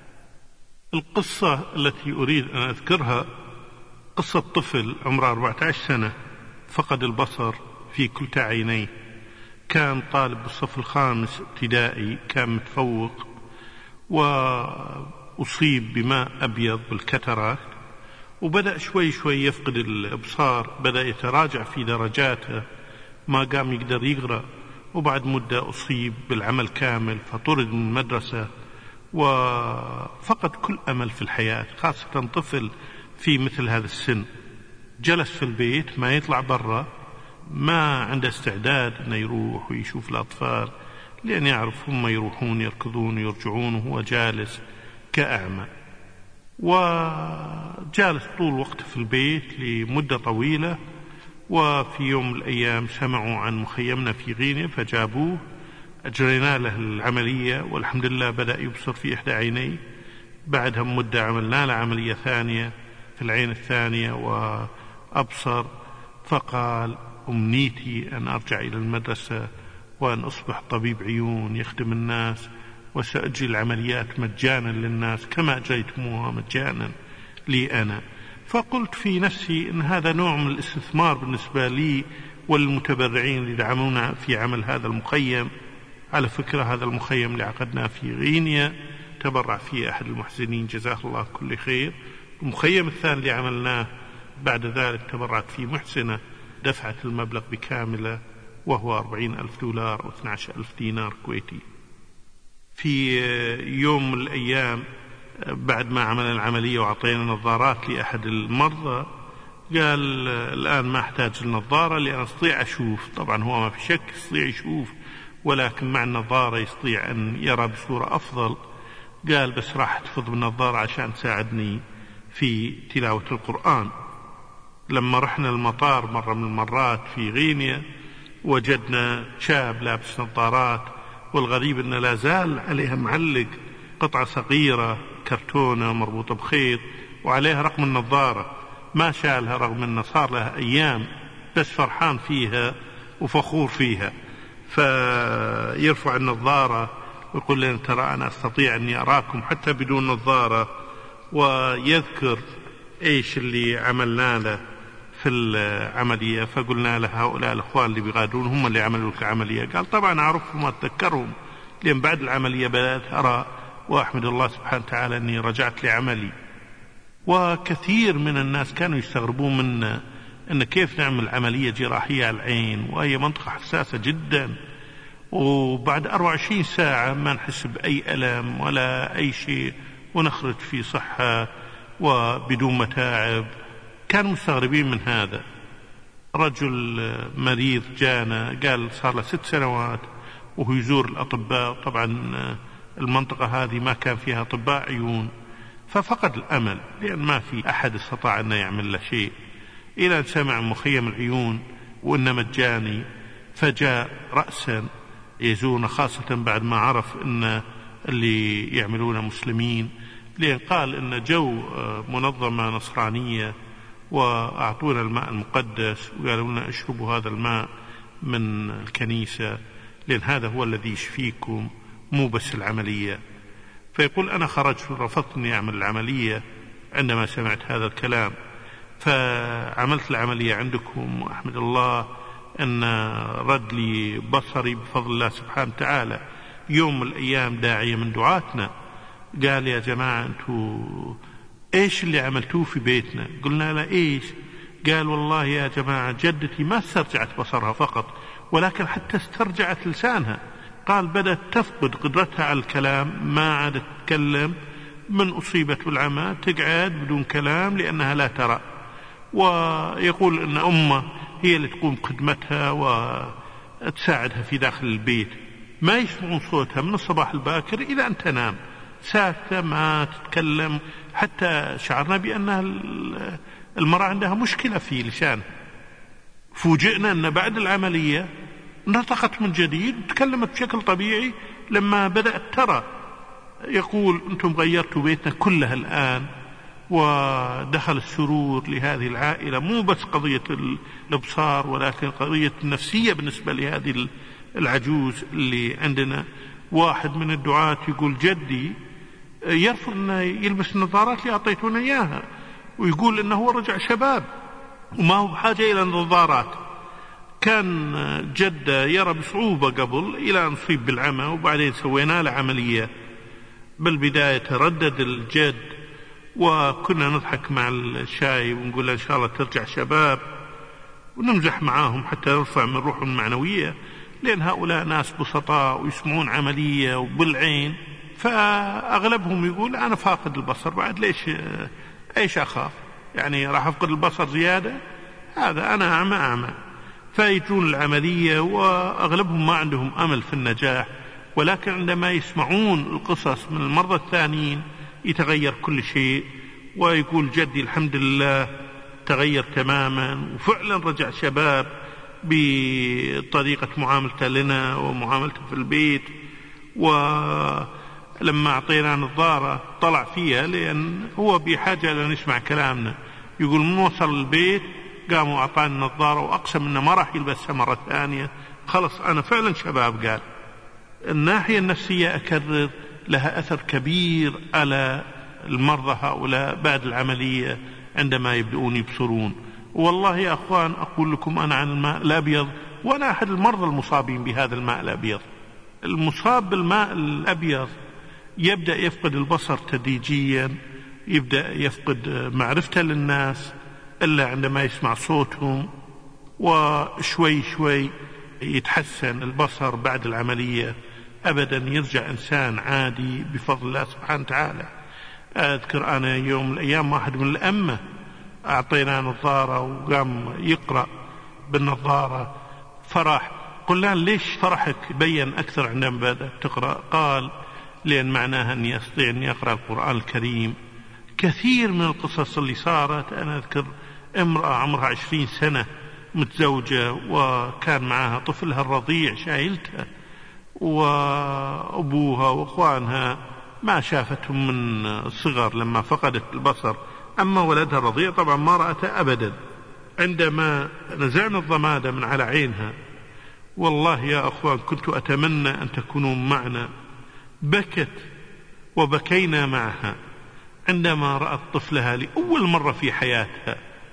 Speaker 2: القصة التي أريد أن أذكرها قصة طفل عمره 14 سنة فقد البصر في كلتا عينيه. كان طالب بالصف الخامس ابتدائي، كان متفوق، وأصيب بماء أبيض بالكتراكت، وبدأ شوي شوي يفقد الإبصار، بدأ يتراجع في درجاته، ما قام يقدر يقرأ، وبعد مدة أصيب بالعمى كامل فطرد من المدرسة وفقد كل أمل في الحياة، خاصة طفل في مثل هذا السن. جلس في البيت ما يطلع برا، ما عنده استعداد أنه يروح ويشوف الأطفال، لأن يعرف هم يروحون يركضون ويرجعون وهو جالس كأعمى. وجالس طول وقت في البيت لمدة طويلة. وفي يوم من الأيام سمعوا عن مخيمنا في غينيا فجابوه، أجرينا له العملية والحمد لله بدأ يبصر في إحدى عينيه. بعدها مدة عملنا له عملية ثانية في العين الثانية وأبصر. فقال أمنيتي أن أرجع إلى المدرسة وأن أصبح طبيب عيون يخدم الناس، وسأجري العمليات مجانا للناس كما أجريتموها مجانا لي أنا. فقلت في نفسي أن هذا نوع من الاستثمار بالنسبة لي والمتبرعين اللي دعمونا في عمل هذا المخيم. على فكرة هذا المخيم اللي عقدناه في غينيا تبرع فيه أحد المحسنين جزاه الله كل خير. المخيم الثاني اللي عملناه بعد ذلك تبرعت فيه محسنة، دفعت المبلغ بكامله وهو $40,000 أو 12,000 دينار كويتي. في يوم من الأيام بعد ما عمل العملية وعطينا نظارات لأحد المرضى، قال الآن ما أحتاج النظارة لأن أستطيع أشوف. طبعا هو ما في شك يستطيع يشوف، ولكن مع النظارة يستطيع أن يرى بصورة أفضل. قال بس راح أحتفظ بالنظارة عشان تساعدني في تلاوة القرآن. لما رحنا المطار مرة من المرات في غينيا وجدنا شاب لابس نظارات، والغريب أنه لا زال عليها معلق قطعة صغيرة كرتونة مربوطة بخيط وعليها رقم النظارة، ما شالها رغم أنه صار لها أيام، بس فرحان فيها وفخور فيها. فيرفع النظارة ويقول لنا ترى أنا أستطيع أني أراكم حتى بدون نظارة، ويذكر إيش اللي عملنا له في العملية. فقلنا له هؤلاء الأخوان اللي بيغادرون هم اللي عملوا لك عملية. قال طبعا أعرفهم وأتذكرهم، لأن بعد العملية بدأت أرى وأحمد الله سبحانه وتعالى أني رجعت لعملي. وكثير من الناس كانوا يستغربون منا أن كيف نعمل عملية جراحية على العين وهي منطقة حساسة جدا، وبعد 24 ساعة ما نحس بأي ألم ولا أي شيء ونخرج في صحة وبدون متاعب. كانوا مستغربين من هذا. رجل مريض جانا قال صار له 6 سنوات وهو يزور الأطباء، طبعا المنطقة هذه ما كان فيها أطباء عيون، ففقد الأمل لأن ما في أحد استطاع أن يعمل له شيء، إلى أن سمع مخيم العيون وإنه مجاني، فجاء رأسا يزورنا، خاصة بعد ما عرف أن اللي يعملون مسلمين، لأن قال أن جو منظمة نصرانية وأعطونا الماء المقدس وقالوا لنا اشربوا هذا الماء من الكنيسة لأن هذا هو الذي يشفيكم مو بس العملية. فيقول أنا خرجت ورفضت أني أعمل العملية عندما سمعت هذا الكلام، فعملت العملية عندكم وأحمد الله أن رد لي بصري بفضل الله سبحانه وتعالى. يوم من الأيام داعية من دعاتنا قال يا جماعة أنتوا إيش اللي عملتوه في بيتنا؟ قلنا له إيش؟ قال والله يا جماعة جدتي ما استرجعت بصرها فقط ولكن حتى استرجعت لسانها. قال بدأت تفقد قدرتها على الكلام، ما عادت تتكلم من أصيبت بالعمى، تقعد بدون كلام لأنها لا ترى. ويقول أن أمه هي اللي تقوم بخدمتها وتساعدها في داخل البيت، ما يسمعون صوتها من الصباح الباكر إلى أن تنام، ساكتة ما تتكلم، حتى شعرنا بأنها المرأة عندها مشكلة في لسانها. فوجئنا أن بعد العملية نطقت من جديد وتكلمت بشكل طبيعي لما بدأت ترى. يقول أنتم غيرتوا بيتنا كلها الآن، ودخل السرور لهذه العائلة، مو بس قضية الإبصار ولكن قضية النفسية بالنسبة لهذه العجوز اللي عندنا. واحد من الدعاة يقول جدي يرفض أنه يلبس النظارات اللي أعطيتونا إياها، ويقول أنه هو رجع شباب وما هو بحاجة إلى النظارات. كان جدة يرى بصعوبة قبل إلى أن نصيب بالعمى، وبعدين سوينا له عملية. بالبداية تردد الجد وكنا نضحك مع الشاي ونقول إن شاء الله ترجع شباب، ونمزح معاهم حتى نرفع من روحهم المعنوية، لأن هؤلاء ناس بسطاء ويسمعون عملية وبالعين. فأغلبهم يقول أنا فاقد البصر بعد، ليش أخاف؟ يعني راح أفقد البصر زيادة؟ هذا أنا أعمى. فيجون العملية وأغلبهم ما عندهم أمل في النجاح، ولكن عندما يسمعون القصص من المرضى الثانيين يتغير كل شيء. ويقول جدي الحمد لله تغير تماما وفعلا رجع شباب بطريقة معاملته لنا ومعاملته في البيت. ولما أعطينا نظارة طلع فيها لأن هو بحاجة لأن يسمع كلامنا. يقول من وصل البيت قاموا أعطاني النظارة وأقسم أنه ما راح يلبسها مرة ثانية، خلص أنا فعلا شباب. قال الناحية النفسية أكرر لها أثر كبير على المرضى هؤلاء بعد العملية عندما يبدؤون يبصرون. والله يا أخوان أقول لكم أنا عن الماء الأبيض، وأنا أحد المرضى المصابين بهذا الماء الأبيض. المصاب بالماء الأبيض يبدأ يفقد البصر تدريجيا، يبدأ يفقد معرفته للناس إلا عندما يسمع صوتهم، وشوي شوي يتحسن البصر بعد العملية. أبدا يرجع إنسان عادي بفضل الله سبحانه وتعالى. أذكر أنا يوم من الأيام واحد من الأمة أعطينا نظارة وقام يقرأ بالنظارة فرح. قلنا ليش فرحك بين أكثر عندما بدأت تقرأ؟ قال لأن معناها أني أستطيع أن أقرأ القرآن الكريم. كثير من القصص اللي صارت، أنا أذكر امرأة عمرها 20 سنة متزوجة وكان معها طفلها الرضيع شايلتها، وأبوها وأخوانها ما شافتهم من الصغر لما فقدت البصر، أما ولدها الرضيع طبعا ما رأته أبدا. عندما نزعنا الضمادة من على عينها، والله يا أخوان كنت أتمنى أن تكونوا معنا، بكت وبكينا معها. عندما رأت طفلها لأول مرة في حياتها،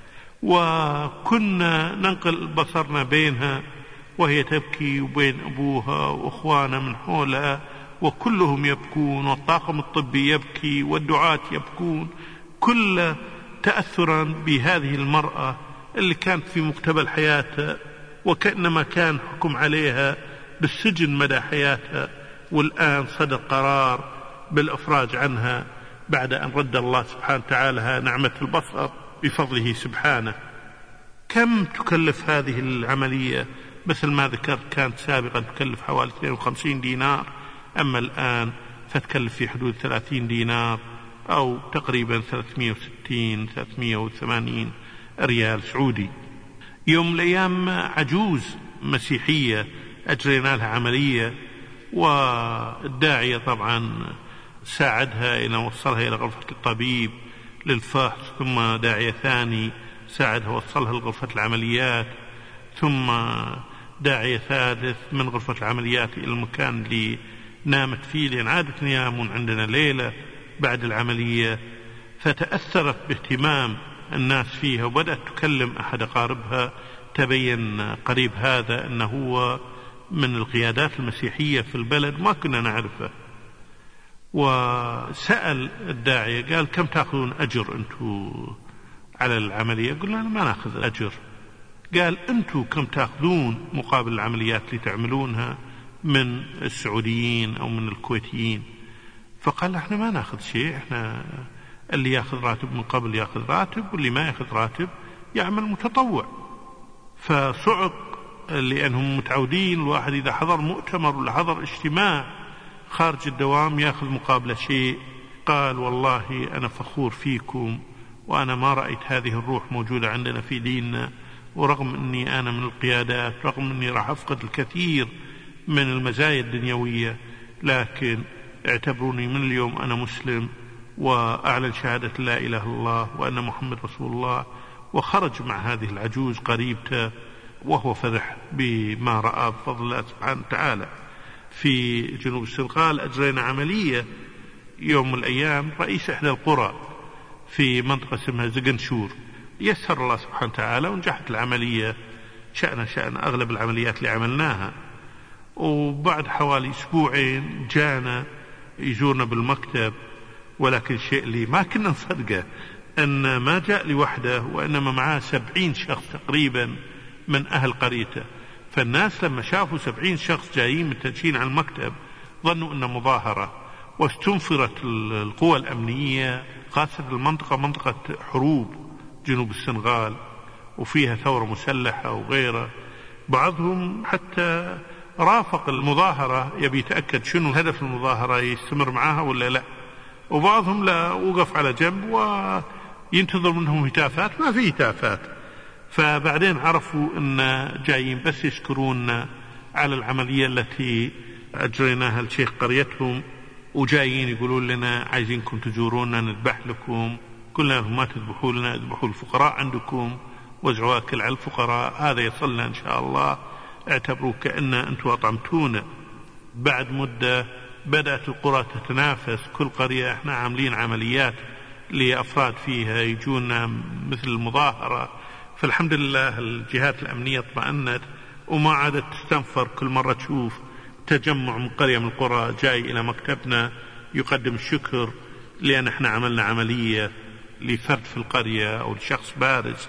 Speaker 2: وكنا ننقل بصرنا بينها وهي تبكي وبين أبوها وأخوانها من حولها وكلهم يبكون، والطاقم الطبي يبكي والدعاة يبكون، كل تأثرا بهذه المرأة اللي كانت في مقتبل حياتها وكأنما كان حكم عليها بالسجن مدى حياتها، والآن صدر قرار بالإفراج عنها بعد أن رد الله سبحانه وتعالى نعمة البصر بفضله سبحانه. كم تكلف هذه العملية؟ مثل ما ذكرت كانت سابقا تكلف حوالي 52 دينار، أما الآن فتكلف في حدود 30 دينار أو تقريبا 360-380 ريال سعودي. يوم من الأيام عجوز مسيحية أجرينا لها عملية، والداعية طبعا ساعدها إلى وصلها إلى غرفة الطبيب للفحص، ثم داعية ثاني ساعدها وصلها لغرفة العمليات، ثم داعية ثالث من غرفة العمليات إلى المكان اللي نامت فيه، لأن عادة ينامون عندنا ليلة بعد العملية. فتأثرت باهتمام الناس فيها وبدأت تكلم أحد أقاربها، تبين قريب هذا أنه هو من القيادات المسيحية في البلد ما كنا نعرفه، وسأل الداعية قال كم تأخذون أجر أنتم على العملية؟ قلنا أنا ما نأخذ أجر. قال أنتم كم تأخذون مقابل العمليات اللي تعملونها من السعوديين أو من الكويتيين؟ فقال احنا ما نأخذ شيء، احنا اللي يأخذ راتب من قبل يأخذ راتب، واللي ما يأخذ راتب يعمل متطوع. فصعق لأنهم متعودين الواحد إذا حضر مؤتمر ولا حضر اجتماع خارج الدوام يأخذ مقابل شيء. قال والله أنا فخور فيكم، وأنا ما رأيت هذه الروح موجودة عندنا في ديننا، ورغم أني أنا من القيادات، رغم أني راح أفقد الكثير من المزايا الدنيوية، لكن اعتبروني من اليوم أنا مسلم، وأعلن شهادة لا إله إلا الله وأن محمد رسول الله. وخرج مع هذه العجوز قريبته وهو فرح بما رأى بفضل الله سبحانه وتعالى. في جنوب السنغال أجرينا عملية يوم من الأيام، رئيس إحدى القرى في منطقة اسمها زقنشور يسر الله سبحانه وتعالى ونجحت العملية، شأن أغلب العمليات اللي عملناها. وبعد حوالي أسبوعين جانا يزورنا بالمكتب، ولكن الشيء اللي ما كنا نصدقه أن ما جاء لوحده، وإنما معاه 70 شخص تقريبا من أهل قريته. فالناس لما شافوا 70 شخص جايين متجهين على المكتب ظنوا أنه مظاهرة، واستنفرت القوى الأمنية، خاصة المنطقة منطقة حروب جنوب السنغال وفيها ثورة مسلحة وغيره. بعضهم حتى رافق المظاهرة يبي يتأكد شنو هدف المظاهرة، يستمر معها ولا لا، وبعضهم لا، وقف على جنب وينتظر منهم هتافات، ما في هتافات. فبعدين عرفوا أن جايين بس يشكرون على العملية التي أجريناها لشيخ قريتهم، وجايين يقولون لنا عايزينكم تزورونا نذبح لكم. قلنا لهم ما تذبحوا لنا، اذبحوا الفقراء عندكم، وزعوا أكل على الفقراء، هذا يصلنا إن شاء الله، اعتبروا كأن أنتم أطعمتونا. بعد مدة بدأت القرى تتنافس، كل قرية احنا عاملين عمليات لأفراد فيها يجونا مثل المظاهرة. فالحمد لله الجهات الأمنية اطمأنت وما عادت تستنفر، كل مرة تشوف تجمع من قرية من القرى جاي إلى مكتبنا يقدم الشكر لأن احنا عملنا عملية لفرد في القرية أو لشخص بارز.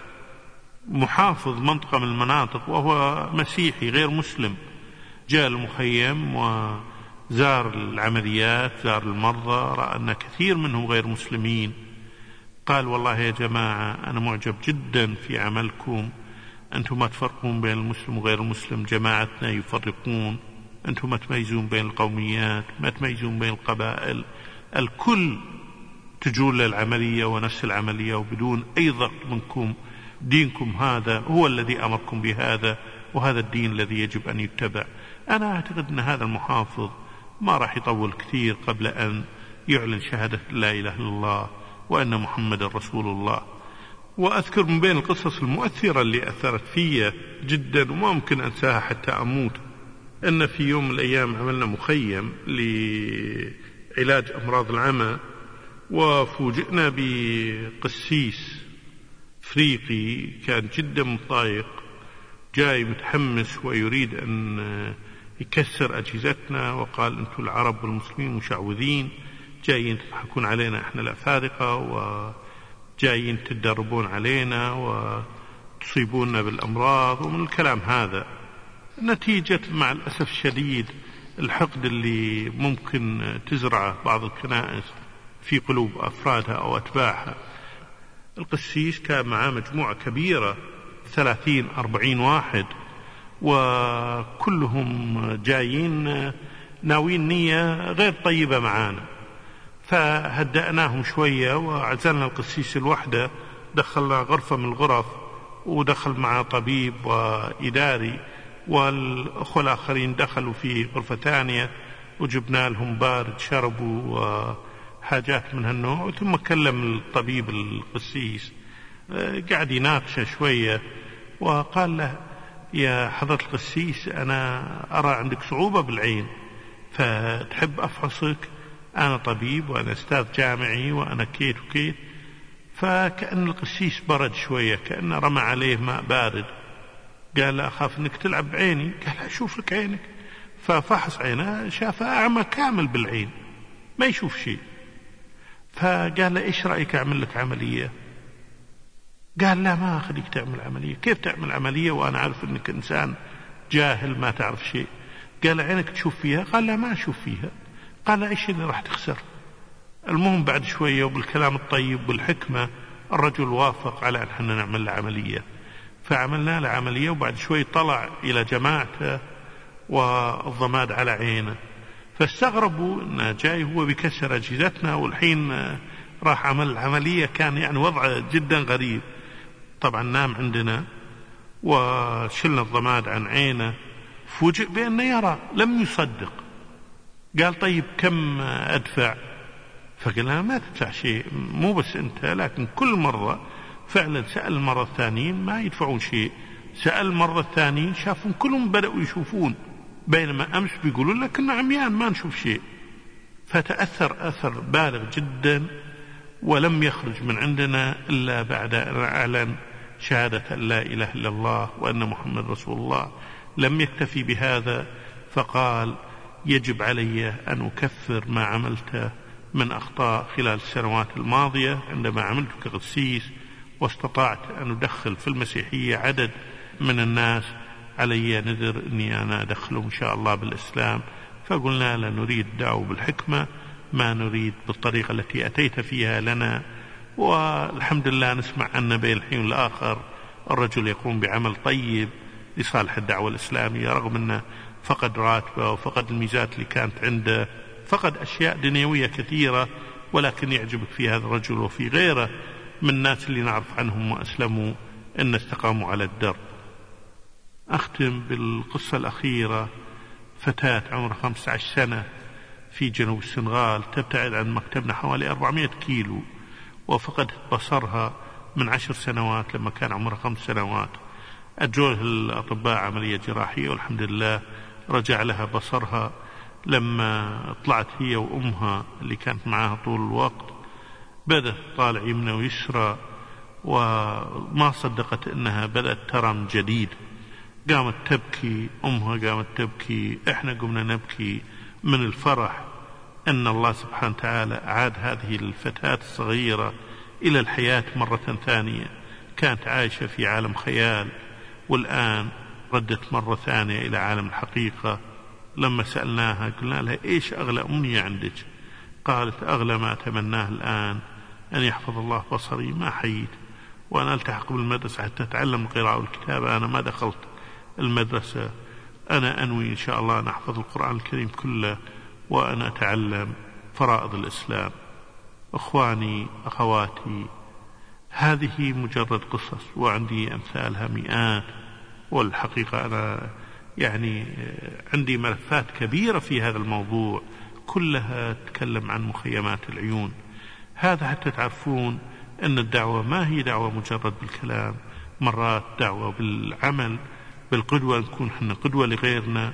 Speaker 2: محافظ منطقة من المناطق وهو مسيحي غير مسلم جاء المخيم وزار العمليات، زار المرضى، رأى أن كثير منهم غير مسلمين. قال والله يا جماعة أنا معجب جدا في عملكم، أنتم ما تفرقون بين المسلم وغير المسلم، جماعتنا يفرقون، أنتم ما تميزون بين القوميات، ما تميزون بين القبائل، الكل تجون للعملية ونفس العملية وبدون أي ضغط منكم. دينكم هذا هو الذي أمركم بهذا، وهذا الدين الذي يجب أن يتبع. أنا أعتقد أن هذا المحافظ ما راح يطول كثير قبل أن يعلن شهادة لا إله إلا الله وأن محمد رسول الله. وأذكر من بين القصص المؤثرة اللي أثرت فيا جدا وما ممكن أنساها حتى أموت، أن في يوم من الأيام عملنا مخيم لعلاج أمراض العمى، وفوجئنا بقسيس افريقي كان جدا متضايق، جاي متحمس ويريد ان يكسر اجهزتنا، وقال انتم العرب والمسلمين مشعوذين، جايين تضحكون علينا احنا الافارقه، وجايين تدربون علينا وتصيبوننا بالامراض، ومن الكلام هذا. نتيجة مع الاسف الشديد الحقد اللي ممكن تزرعه بعض الكنائس في قلوب افرادها او اتباعها. القسيس كان معاه مجموعة كبيرة 30-40 واحد، وكلهم جايين ناويين نية غير طيبة معانا، فهدأناهم شوية وعزلنا القسيس الوحدة، دخلنا غرفة من الغرف، ودخل معه طبيب وإداري، والأخوة الآخرين دخلوا في غرفة ثانية، وجبنا لهم بارد شربوا حاجات من هالنوع. ثم كلم الطبيب القسيس، قاعد يناقشه شوية، وقال له: يا حضرة القسيس، أنا أرى عندك صعوبة بالعين، فتحب أفحصك؟ أنا طبيب وأنا أستاذ جامعي وأنا كيت وكيت. فكأن القسيس برد شوية، كأنه رمى عليه ماء بارد. قال له: أخاف أنك تلعب بعيني. قال: أشوف لك عينك. ففحص عينه، شافه أعمى كامل بالعين، ما يشوف شيء. فقال له: إيش رأيك أعمل لك عملية؟ قال: لا، ما أخليك تعمل عملية. كيف تعمل عملية وأنا عارف أنك إنسان جاهل ما تعرف شيء؟ قال: عينك تشوف فيها؟ قال: لا، ما أشوف فيها. قال: إيش اللي راح تخسر؟ المهم بعد شوية وبالكلام الطيب والحكمة الرجل وافق على أن احنا نعمل له عملية. فعملنا له عملية، وبعد شوي طلع إلى جماعته والضماد على عينه، فاستغربوا أنه جاي هو بكسر أجهزتنا والحين راح عمل العملية. كان يعني وضعه جدا غريب. طبعا نام عندنا وشلنا الضماد عن عينه، فوجئ بأنه يرى، لم يصدق. قال: طيب كم أدفع؟ فقال: ما تدفع شيء، مو بس أنت، لكن كل مرة. فعلا سأل المرة الثانيين ما يدفعون شيء، سأل المرة الثانيين شافهم كلهم بدأوا يشوفون، بينما أمس بيقولون لك إننا عميان ما نشوف شيء. فتأثر أثر بالغ جدا، ولم يخرج من عندنا إلا بعد أن أعلن شهادة أن لا إله إلا الله وأن محمد رسول الله. لم يكتفي بهذا، فقال: يجب علي أن أكفر ما عملته من أخطاء خلال السنوات الماضية عندما عملت كقسيس، واستطعت أن أدخل في المسيحية عدد من الناس، علي نذر أني أنا أدخلهم إن شاء الله بالإسلام. فقلنا: لا نريد دعوة بالحكمة، ما نريد بالطريقة التي أتيت فيها لنا. والحمد لله نسمع أن بين الحين والآخر الرجل يقوم بعمل طيب لصالح الدعوة الإسلامية، رغم أنه فقد راتبه وفقد الميزات اللي كانت عنده، فقد أشياء دنيوية كثيرة، ولكن يعجبك في هذا الرجل وفي غيره من الناس اللي نعرف عنهم وأسلموا أن استقاموا على الدرب. أختم بالقصة الأخيرة. فتاة عمرها 15 سنة في جنوب السنغال، تبتعد عن مكتبنا حوالي 400 كيلو، وفقدت بصرها من 10 سنوات لما كان عمرها 5 سنوات. أجوله الأطباء عملية جراحية، والحمد لله رجع لها بصرها. لما طلعت هي وأمها اللي كانت معها طول الوقت، بدأت طالع يمنى ويسرى، وما صدقت أنها بدأت ترى من جديد. قامت تبكي، أمها قامت تبكي، إحنا قمنا نبكي من الفرح أن الله سبحانه وتعالى أعاد هذه الفتاة الصغيرة إلى الحياة مرة ثانية. كانت عايشة في عالم خيال، والآن ردت مرة ثانية إلى عالم الحقيقة. لما سألناها قلنا لها: إيش أغلى أمنية عندك؟ قالت: أغلى ما أتمناه الآن أن يحفظ الله بصري ما حييت، وأنا ألتحق بالمدرسة حتى أتعلم القراءة والكتابة. أنا ما دخلت المدرسة، أنا أنوي إن شاء الله أن أحفظ القرآن الكريم كله وأنا أتعلم فرائض الإسلام. أخواني أخواتي، هذه مجرد قصص، وعندي أمثالها مئات. والحقيقة أنا يعني عندي ملفات كبيرة في هذا الموضوع، كلها تتكلم عن مخيمات العيون. هذا حتى تعرفون أن الدعوة ما هي دعوة مجرد بالكلام، مرات دعوة بالعمل، بالقدوة، نكون حنا قدوة لغيرنا.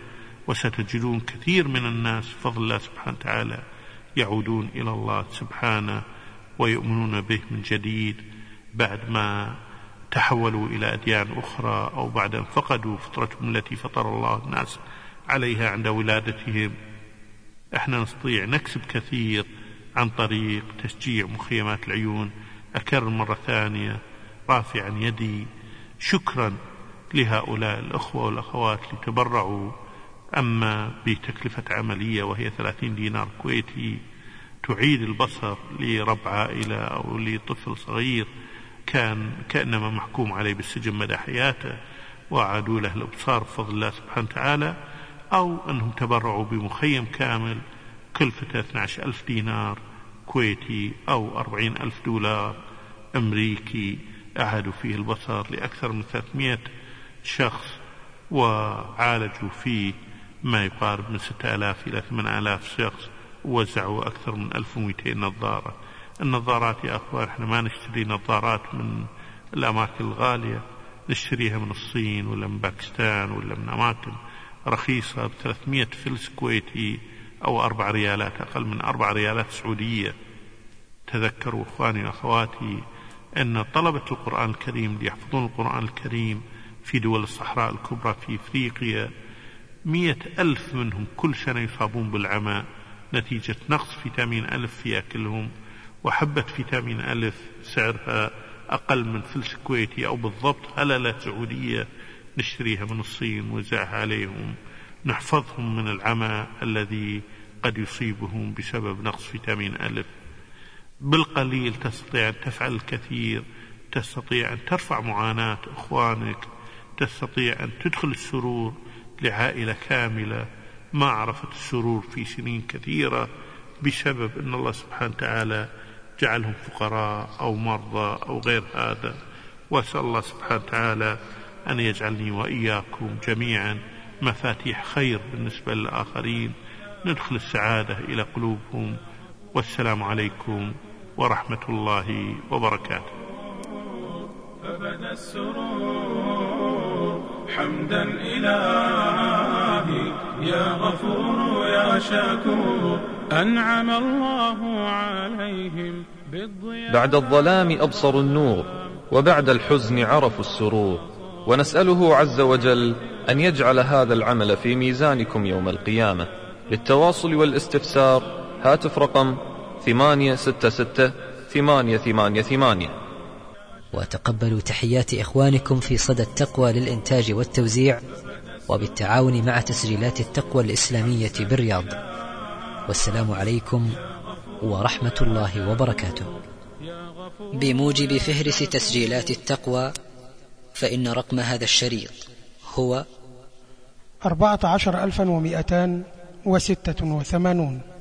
Speaker 2: وستجدون كثير من الناس بفضل الله سبحانه وتعالى يعودون إلى الله سبحانه ويؤمنون به من جديد بعد ما تحولوا إلى أديان أخرى أو بعد أن فقدوا فطرتهم التي فطر الله الناس عليها عند ولادتهم. احنا نستطيع نكسب كثير عن طريق تشجيع مخيمات العيون. أكرر مرة ثانية رافعا يدي شكرا لهؤلاء الأخوة والأخوات اللي تبرعوا، أما بتكلفة عملية وهي 30 دينار كويتي تعيد البصر لرب عائلة أو لطفل صغير كان كأنما محكوم عليه بالسجن مدى حياته، وأعادوا له الأبصار بفضل الله سبحانه وتعالى، أو أنهم تبرعوا بمخيم كامل كلفته 12,000 دينار كويتي أو 40,000 دولار أمريكي، أعادوا فيه البصر لأكثر من 300 شخص وعالجوا فيه ما يقارب من 6,000 إلى 8,000 شخص، ووزعوا أكثر من 1200 نظارة. النظارات يا أخوان احنا ما نشتري نظارات من الأماكن الغالية، نشتريها من الصين ولا من باكستان ولا من أماكن رخيصة ب300 فلس كويتي أو 4 ريالات، أقل من 4 ريالات سعودية. تذكروا أخواني وأخواتي أن طلبة القرآن الكريم ليحفظون القرآن الكريم في دول الصحراء الكبرى في إفريقيا 100,000 منهم كل سنة يصابون بالعمى نتيجة نقص فيتامين ألف في أكلهم، وحبة فيتامين ألف سعرها أقل من فلس كويتي أو بالضبط هللة سعودية نشتريها من الصين ونوزعها عليهم، نحفظهم من العمى الذي قد يصيبهم بسبب نقص فيتامين ألف. بالقليل تستطيع أن تفعل الكثير، تستطيع أن ترفع معاناة إخوانك، تستطيع أن تدخل السرور لعائلة كاملة ما عرفت السرور في سنين كثيرة بسبب أن الله سبحانه وتعالى جعلهم فقراء أو مرضى أو غير هذا. وأسأل الله سبحانه وتعالى أن يجعلني وإياكم جميعا مفاتيح خير بالنسبة للآخرين، ندخل السعادة إلى قلوبهم. والسلام عليكم ورحمة الله وبركاته.
Speaker 4: فبدا السرور حمدا إلهي يا غفور يا شكور أنعم الله عليهم بالضياء.
Speaker 3: بعد الظلام أبصروا النور، وبعد الحزن عرفوا السرور. ونسأله عز وجل أن يجعل هذا العمل في ميزانكم يوم القيامة. للتواصل والاستفسار هاتف رقم 866-888.
Speaker 5: وتقبلوا تحيات إخوانكم في صدى التقوى للإنتاج والتوزيع وبالتعاون مع تسجيلات التقوى الإسلامية بالرياض. والسلام عليكم ورحمة الله وبركاته. بموجب فهرس تسجيلات التقوى، فإن رقم هذا الشريط هو
Speaker 6: 14,286.